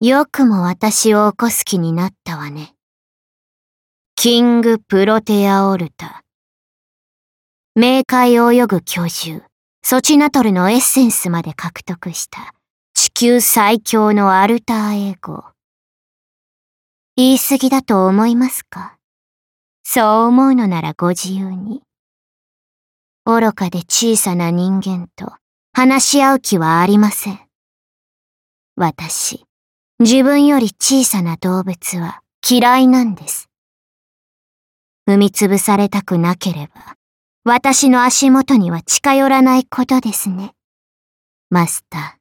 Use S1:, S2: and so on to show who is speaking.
S1: よくも私を起こす気になったわね。キングプロテアオルタ。冥界を泳ぐ巨獣、ソチナトルのエッセンスまで獲得した地球最強のアルターエゴ。言い過ぎだと思いますか？そう思うのならご自由に。愚かで小さな人間と話し合う気はありません。私、自分より小さな動物は嫌いなんです。踏みつぶされたくなければ、私の足元には近寄らないことですね。マスター。